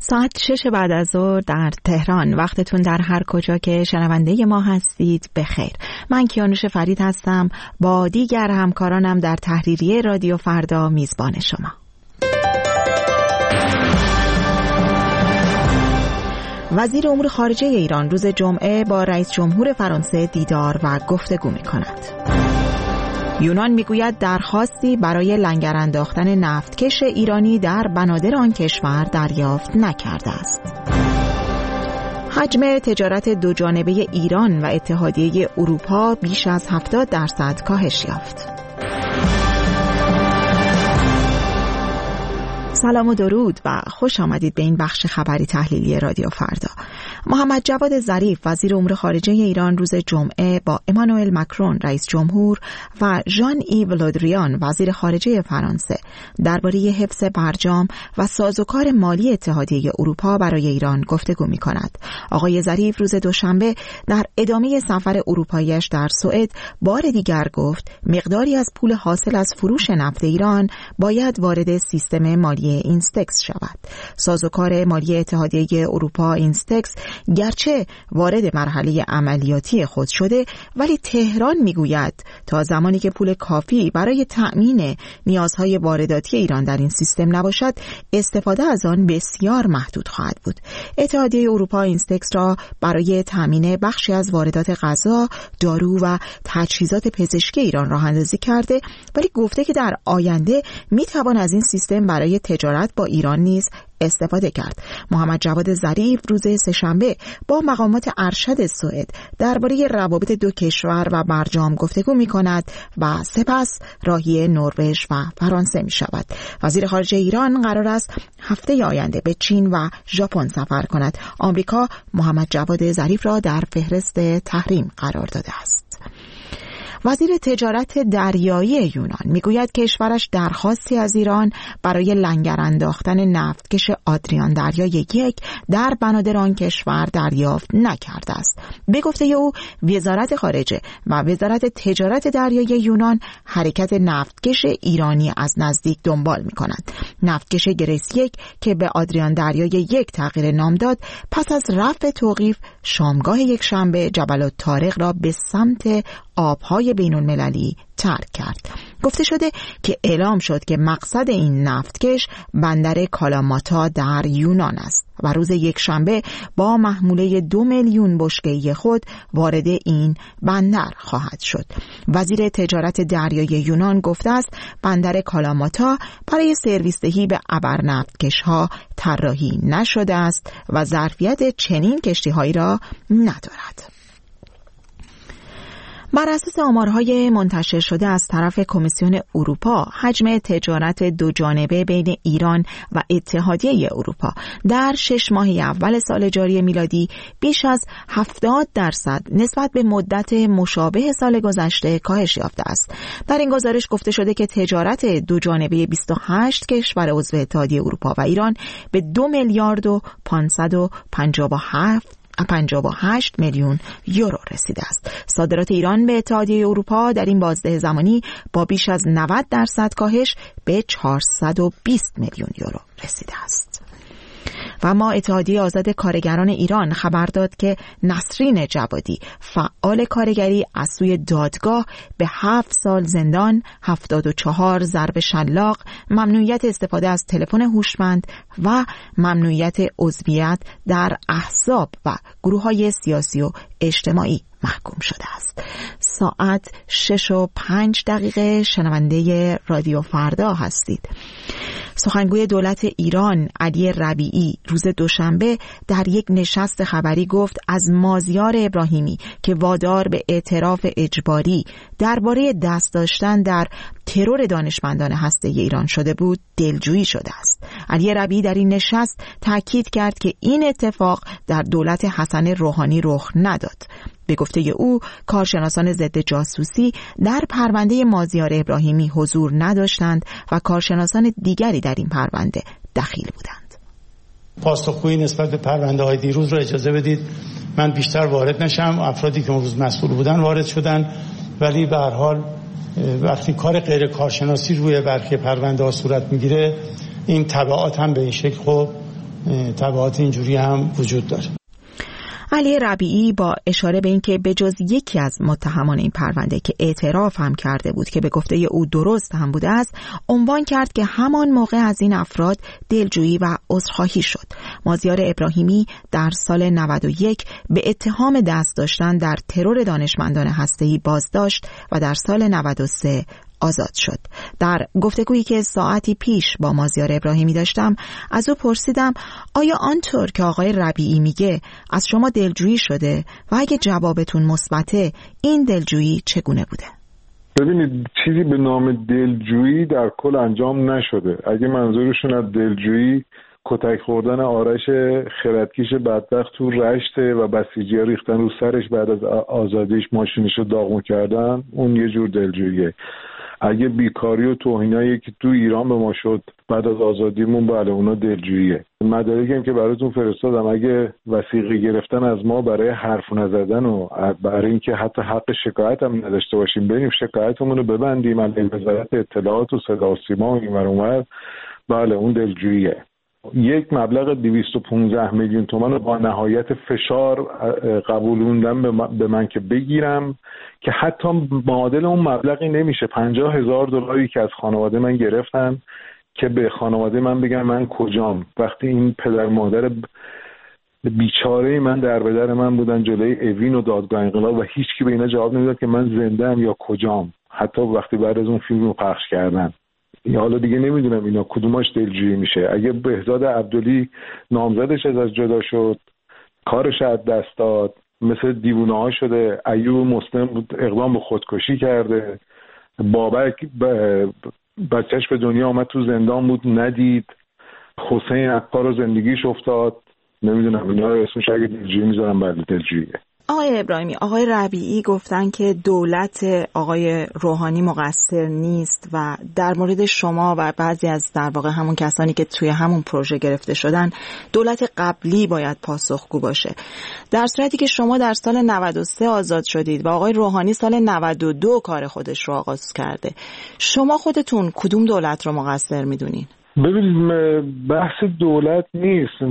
ساعت 6 بعد از ظهر در تهران. وقتتون در هر کجا که شنونده ما هستید بخیر. من کیانوش فرید هستم با دیگر همکارانم در تحریریه رادیو فردا میزبان شما. وزیر امور خارجه ایران روز جمعه با رئیس جمهور فرانسه دیدار و گفتگو می‌کند. یونان میگوید درخواستی برای لنگر انداختن نفتکش ایرانی در بنادر آن کشور دریافت نکرده است. حجم تجارت دوجانبه ایران و اتحادیه اروپا بیش از 70% کاهش یافت. سلام و درود و خوش آمدید به این بخش خبری تحلیلی رادیو فردا. محمد جواد ظریف وزیر امور خارجه ایران روز جمعه با امانوئل مکرون رئیس جمهور و ژان ایو له دریان وزیر خارجه فرانسه درباره حفظ برجام و سازوکار مالی اتحادیه اروپا برای ایران گفتگو می‌کند. آقای ظریف روز دوشنبه در ادامه سفر اروپایی‌اش در سوئد بار دیگر گفت مقداری از پول حاصل از فروش نفت ایران باید وارد سیستم مالی اینستکس شود. سازوکار مالی اتحادیه اروپا اینستکس گرچه وارد مرحله عملیاتی خود شده، ولی تهران میگوید تا زمانی که پول کافی برای تأمین نیازهای وارداتی ایران در این سیستم نباشد، استفاده از آن بسیار محدود خواهد بود. اتحادیه اروپا اینستکس را برای تأمین بخشی از واردات غذا، دارو و تجهیزات پزشکی ایران راه اندازی کرده، ولی گفته که در آینده میتوان از این سیستم برای تجارت با ایران نیز استفاده کرد. محمد جواد ظریف روز سه‌شنبه با مقامات ارشد سوئد درباره روابط دو کشور و برجام گفتگو می‌کند و سپس راهی نروژ و فرانسه می‌شود. وزیر خارجه ایران قرار است هفته آینده به چین و ژاپن سفر کند. آمریکا محمد جواد ظریف را در فهرست تحریم قرار داده است. وزیر تجارت دریایی یونان میگوید کشورش درخواستی از ایران برای لنگر انداختن نفتکش آدریان دریای 1 در بنادر آن کشور دریافت نکرده است. به گفته او وزارت خارجه و وزارت تجارت دریایی یونان حرکت نفتکش ایرانی از نزدیک دنبال می‌کنند. نفتکش گریس 1 که به آدریان دریای 1 تغییر نام داد، پس از رفع توقیف شامگاه یکشنبه جبل الطارق را به سمت آبهای بین المللی ترک کرد. گفته شده که اعلام شد که مقصد این نفتکش بندر کالاماتا در یونان است و روز یکشنبه با محموله 2 میلیون بشکه‌ای خود وارد این بندر خواهد شد. وزیر تجارت دریایی یونان گفته است بندر کالاماتا برای سرویس‌دهی به ابرنفتکش‌ها طراحی نشده است و ظرفیت چنین کشتی‌هایی را ندارد. بر اساس آمارهای منتشر شده از طرف کمیسیون اروپا، حجم تجارت دوجانبه بین ایران و اتحادیه اروپا در 6 ماه اول سال جاری میلادی بیش از 70% نسبت به مدت مشابه سال گذشته کاهش یافته است. در این گزارش گفته شده که تجارت دوجانبه 28 کشور عضو اتحادیه اروپا و ایران به 2 میلیارد و 558 میلیون یورو رسیده است. صادرات ایران به اتحادیه اروپا در این بازده زمانی با بیش از 90% کاهش به 420 میلیون یورو رسیده است. و اما اتحادیه آزاد کارگران ایران خبر داد که نسرین جوادی فعال کارگری از سوی دادگاه به 7 سال زندان، 74 ضرب شلاق، ممنوعیت استفاده از تلفن هوشمند و ممنوعیت عضویت در احزاب و گروه‌های سیاسی و اجتماعی محکوم شده است. ساعت 6:05 شنونده رادیو فردا هستید. سخنگوی دولت ایران علی ربیعی روز دوشنبه در یک نشست خبری گفت از مازیار ابراهیمی که وادار به اعتراف اجباری درباره دست داشتن در ترور دانشمندان هسته ایران شده بود دلجویی شده است. علی ربیعی در این نشست تاکید کرد که این اتفاق در دولت حسن روحانی رخ نداد. به گفته او کارشناسان ضد جاسوسی در پرونده مازیار ابراهیمی حضور نداشتند و کارشناسان دیگری در این پرونده دخیل بودند. پاسخگویی نسبت به پرونده های دیروز را اجازه بدید من بیشتر وارد نشم. افرادی که اون روز مسئول بودن وارد شدن، ولی به هر حال وقتی کار غیر کارشناسی روی برخی پرونده ها صورت میگیره این تبعات هم به این شکل خب تبعات اینجوری هم وجود داره. علی ربیعی با اشاره به اینکه به جز یکی از متهمان این پرونده که اعتراف هم کرده بود که به گفته او درست هم بوده است، عنوان کرد که همان موقع از این افراد دلجویی و عذرخواهی شد. مازیار ابراهیمی در سال 91 به اتهام دست داشتن در ترور دانشمندان هسته‌ای بازداشت و در سال 93 آزاد شد. در گفتگویی که ساعتی پیش با مازیار ابراهیمی داشتم از او پرسیدم آیا آنطور که آقای ربیعی میگه از شما دلجویی شده و اگه جوابتون مثبته این دلجویی چگونه بوده؟ ببینید چیزی به نام دلجویی در کل انجام نشده. اگه منظورشون از دلجویی کتک خوردن آرش خردکش بدبخت تو رشته و بسیجی‌ها ریختن رو سرش بعد از آزادیش ماشینشو داغون کردن، اون یه جور دلجوییه. اگه بیکاری و توهینایی که تو ایران به ما شد بعد از آزادیمون، بله اونا دلجوییه. مدارکی هم که براتون فرستادم، اگه وثیقه گرفتن از ما برای حرف نزدن و برای اینکه حتی حق شکایت هم نداشته باشیم بریم شکایتمون رو ببندیم علیه وزارت اطلاعات و صدا و سیما و اینور اونور، بله اون دلجوییه. یک مبلغ 215 میلیون تومان رو با نهایت فشار قبولوندم به من که بگیرم که حتی معادل اون مبلغی نمیشه. 50,000 دلاری که از خانواده من گرفتن که به خانواده من بگن من کجام، وقتی این پدر مادر بیچاره من در به در من بودن جلوی اوین و دادگاه انقلاب و هیچکی به اینا جواب نمیداد که من زنده ام یا کجام، حتی وقتی بعد از اون فیلم رو پخش کردن. حالا دیگه نمیدونم اینا کدوماش دلجویی میشه. اگه بهزاد عبدلی نامزدش از جدا شد، کارش از دست داد، مثل دیوونه ها شده، ایوب مسلم اقدام به خودکشی کرده، بابک بچهش به دنیا آمد تو زندان بود ندید، حسین عطار رو زندگیش افتاد، نمیدونم اینا رو اسمش اگه دلجویی میذارم بله دلجوییه. آقای ابراهیمی، آقای ربیعی گفتن که دولت آقای روحانی مقصر نیست و در مورد شما و بعضی از در واقع همون کسانی که توی همون پروژه گرفته شدن دولت قبلی باید پاسخگو باشه، در صورتی که شما در سال 93 آزاد شدید و آقای روحانی سال 92 کار خودش رو آغاز کرده. شما خودتون کدوم دولت رو مقصر میدونین؟ ببینید بحث دولت نیست،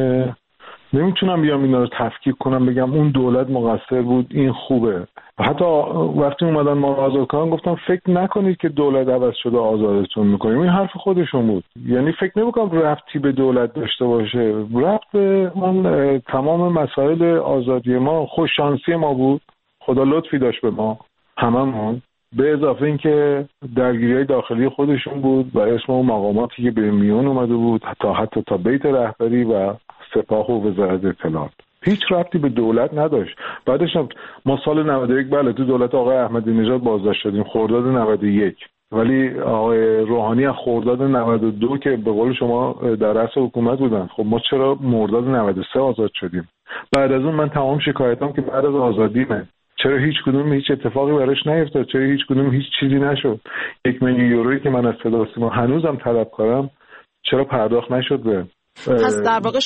نمیتونم بیام اینا رو تفکیک کنم بگم اون دولت مقصر بود این خوبه. حتی وقتی اومدن ما رو آزاد کردن گفتم فکر نکنید که دولت عوض شده آزادتون میکنیم، این حرف خودشون بود. یعنی فکر نمیکنم ربطی به دولت داشته باشه، ربط به اون تمام مسائل آزادی ما خوش شانسی ما بود، خدا لطفی داشت به ما هممون، به اضافه اینکه درگیری‌های داخلی خودشون بود و اسم اون مقاماتی که به میون اومده بود حتی تا بیت رهبری و سپاه و وزارت اطلاعات، هیچ ربطی به دولت نداشت. بعدش ما سال 91 بله تو دولت آقای احمدی نژاد بازداشت شدیم خرداد 91، ولی آقای روحانی از خرداد 92 که به قول شما در رأس حکومت بودن، خب ما چرا مرداد 93 آزاد شدیم؟ بعد از اون من تمام شکایتام که بعد از آزادیمه، چرا هیچ کدوم هیچ اتفاقی براش نیفتاد؟ چرا هیچ کدوم هیچ چیزی نشد؟ 1 میلیون یورویی که من از صدا و سیما هنوزم طلبکارم چرا پرداخت نشد به؟ پس در واقع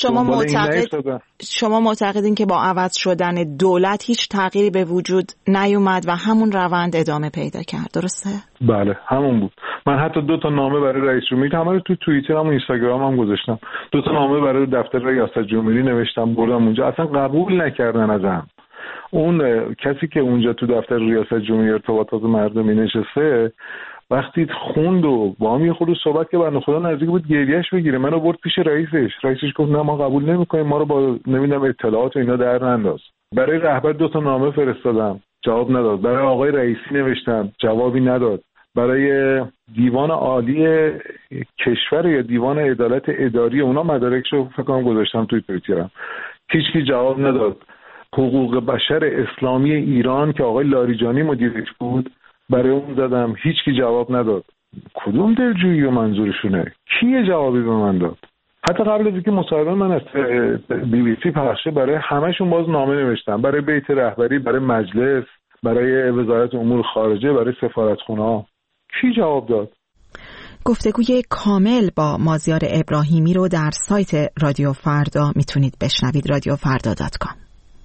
شما معتقدین که با عوض شدن دولت هیچ تغییری به وجود نیومد و همون روند ادامه پیدا کرد، درسته؟ بله همون بود. من حتی 2 تا نامه برای رئیس جمهوری، همه رو تو توییتر هم اینستاگرام هم گذاشتم، 2 تا نامه برای دفتر ریاست جمهوری نوشتم بردم اونجا، اصلا قبول نکردن ازم. اون کسی که اونجا تو دفتر ریاست جمهوری ارتباطات مردمی نشسته وقتی خوند و با هم یه خورده صحبت که بنده خدا نزدیک بود گریهش بگیره، منو برد پیش رئیسش گفت نه ما قبول نمی‌کنیم، ما رو با نمیدونم اطلاعات و اینا در ننداز. برای رهبر 2 تا نامه فرستادم جواب نداد، برای آقای رئیسی نوشتم جوابی نداد، برای دیوان عالی کشور یا دیوان عدالت اداری اونا مدارکشو فکر کنم گذاشتم توی توییترم، هیچکی جواب نداد. حقوق بشر اسلامی ایران که آقای لاریجانی مدیرش بود برای اون زدم، هیچکی جواب نداد. کدوم دلجویی و منظورشونه؟ کی جوابی به من داد؟ حتی قبل از اینکه مصاحبه من از BBC پخشه برای همه‌شون باز نامه نوشتم، برای بیت رهبری، برای مجلس، برای وزارت امور خارجه، برای سفارتخونه‌ها. کی جواب داد؟ گفتگوی کامل با مازیار ابراهیمی رو در سایت رادیو فردا میتونید بشنوید، radiofrda.com.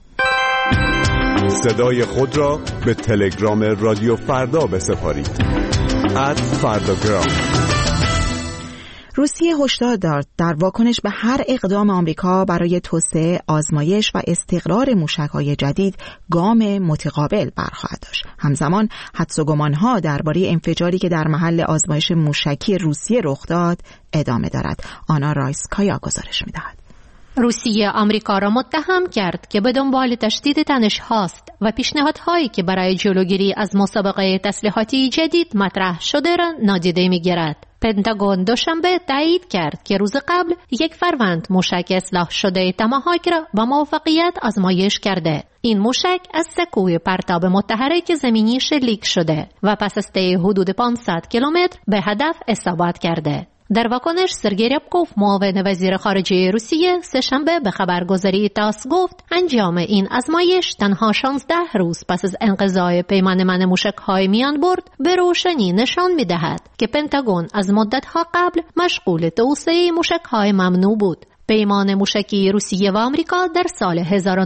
صدای خود را به تلگرام رادیو فردا بسپارید @فرداگرام. روسیه هشدار داد در واکنش به هر اقدام آمریکا برای توسعه، آزمایش و استقرار موشک‌های جدید گام متقابل برخواهد داشت. همزمان حدس و گمان‌ها درباره انفجاری که در محل آزمایش موشکی روسیه رخ داد ادامه دارد. آنا رایسکایا گزارش می‌دهد. روسیه آمریکا را متهم کرد که به دنبال تشدید تنش هاست و پیشنهادهایی که برای جلوگیری از مسابقه تسلیحاتی جدید مطرح شده را نادیده می‌گیرد. پنتاگون دوشنبه تایید کرد که روز قبل یک فروند موشک اصلاح شده تماهاک را با موفقیت آزمایش کرده. این موشک از سکوی پرتاب متحرک زمینی شلیک شده و پس از طی حدود 500 کیلومتر به هدف اصابت کرده. در واکنش سرگئی ریابکوف معاون وزیر خارجه روسیه سه‌شنبه به خبرگزاری تاس گفت انجام این آزمایش تنها 16 روز پس از انقضای پیمان من موشک‌های میانبرد به روشنی نشان می‌دهد که پنتاگون از مدت‌ها قبل مشغول توسعه موشک‌های ممنوع بود. پیمان موشکی روسیه و آمریکا در سال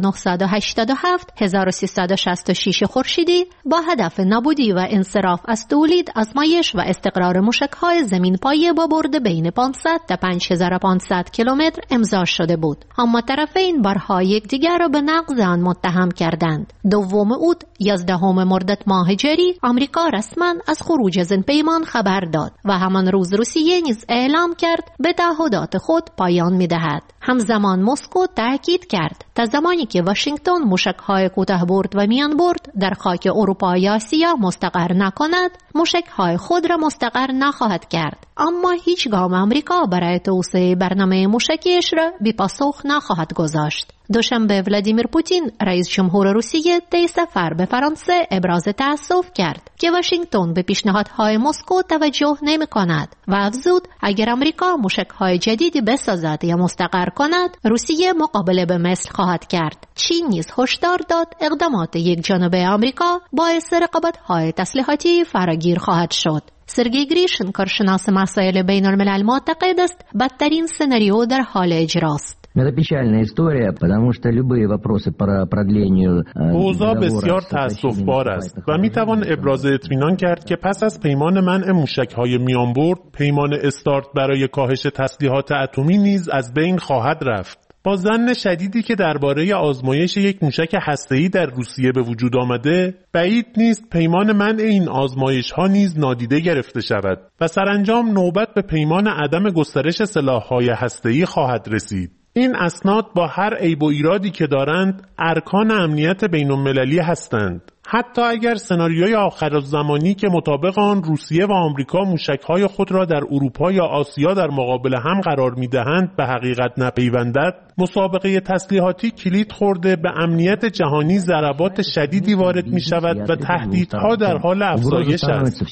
1987 1366 خورشیدی با هدف نابودی و انصراف از تولید، آزمایش و استقرار موشک‌های زمین پایه با برد بین 500 تا 5500 کیلومتر امضا شده بود. اما طرفین بارها یکدیگر را به نقض آن متهم کردند. دوم اوت 11 مرداد ماه جاری آمریکا رسما از خروج از این پیمان خبر داد و همان روز روسیه نیز اعلام کرد به تعهدات خود پایان می‌دهد. همزمان مسکو تاکید کرد تا زمانی که واشنگتن موشک‌های کوتاه‌برد و میانبرد در خاک اروپا یا آسیا مستقر نکند، موشک‌های خود را مستقر نخواهد کرد. اما هیچ گام آمریکا برای توسعه برنامه موشکیش را بی پاسخ نخواهد گذاشت. دوشنبه ولادیمیر پوتین رئیس جمهور روسیه طی سفر به فرانسه ابراز تأسف کرد که واشنگتن به پیشنهادهای مسکو توجه نمی‌کند و افزود اگر آمریکا موشک‌های جدیدی بسازد یا مستقر کند، روسیه مقابله به مثل خواهد کرد. چین نیز هشدار داد اقدامات یک جانبه آمریکا باعث رقابت‌های تسلیحاتی فراگیر خواهد شد. سرگئی گریشن، کارشناس مسائل بین الملل، معتقد است بدترین سناریو در حال اجراست. اوضاع بسیار تأسف‌بار است و میتوان ابراز اطمینان کرد که پس از پیمان منع موشک‌های میانبرد، پیمان استارت برای کاهش تسلیحات اتمی نیز از بین خواهد رفت. با ظن شدیدی که درباره آزمایش یک موشک هسته‌ای در روسیه به وجود آمده، بعید نیست پیمان منع این آزمایش‌ها نیز نادیده گرفته شود و سرانجام نوبت به پیمان عدم گسترش سلاح‌های هسته‌ای خواهد رسید. این اسناد با هر عیب و ایرادی که دارند ارکان امنیت بین‌المللی هستند. حتی اگر سناریوی آخرالزمانی که مطابق آن روسیه و آمریکا موشک‌های خود را در اروپا یا آسیا در مقابل هم قرار می‌دهند به حقیقت نپیوندد، مسابقه تسلیحاتی کلید خورده به امنیت جهانی ضربات شدیدی وارد می‌شود و تهدیدها در حال افزایش است.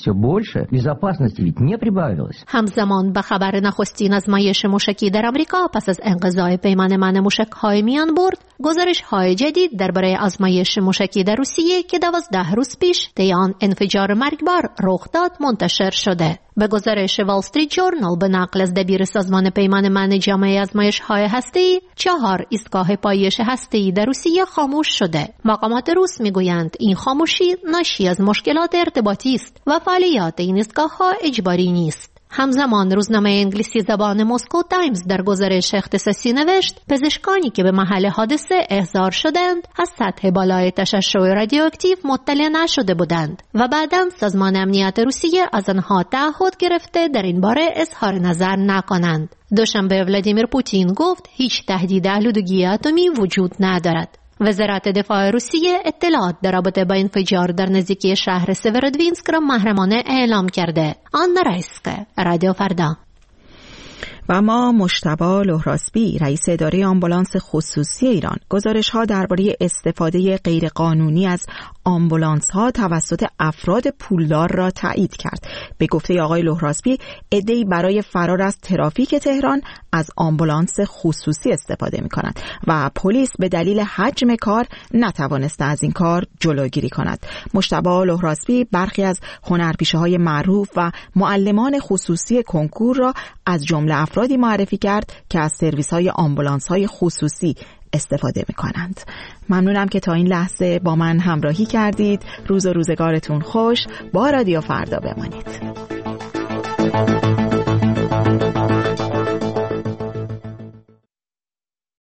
همزمان به خبر نخستین آزمایش موشکی در آمریکا پس از انقضای پیمان منع موشک‌های میانبرد، گزارش‌های جدید درباره آزمایش موشکی در روسیه که 12 روز پیش طی آن انفجار مرگبار رخ داد منتشر شده. به گزارش وال استریت جورنال به نقل از دبیر سازمان پیمان منع جامعه آزمایش‌های هسته‌ای، 4 ایستگاه پایش هسته‌ای در روسیه خاموش شده. مقامات روس میگویند این خاموشی ناشی از مشکلات ارتباطی است و فعالیت این ایستگاه‌ها اجباری نیست. همزمان روزنامه انگلیسی زبان مسکو تایمز در گزارش اختصاصی نوشت پزشکانی که به محل حادثه احضار شدند از سطح بالای تشعشع رادیواکتیو مطلع نشده بودند و بعداً سازمان امنیت روسیه از آنها تعهد گرفته در این باره اظهار نظر نکنند. دوشنبه ولادیمیر پوتین گفت هیچ تهدید آلودگی اتمی وجود ندارد. وزارت دفاع روسیه اطلاعات در رابطه با انفجار در نزدیکی شهر سیورودوینسک را محرمانه اعلام کرده. آنا رایسکایا، رادیو فردا. و ما مجتبی لهراسبی، رئیس اداره آمبولانس خصوصی ایران، گزارش‌ها درباره استفاده غیرقانونی از آمبولانس‌ها توسط افراد پولدار را تایید کرد. به گفته آقای لهراسبی، عده‌ای برای فرار از ترافیک تهران از آمبولانس خصوصی استفاده می‌کنند و پلیس به دلیل حجم کار نتوانسته از این کار جلوگیری کند. مجتبی لهراسبی برخی از هنرپیشه‌های معروف و معلمان خصوصی کنکور را از جمله افرادی معرفی کرد که از سرویس‌های آمبولانس‌های خصوصی استفاده می‌کنند. ممنونم که تا این لحظه با من همراهی کردید. روز و روزگارتون خوش. با رادیو فردا بمانید.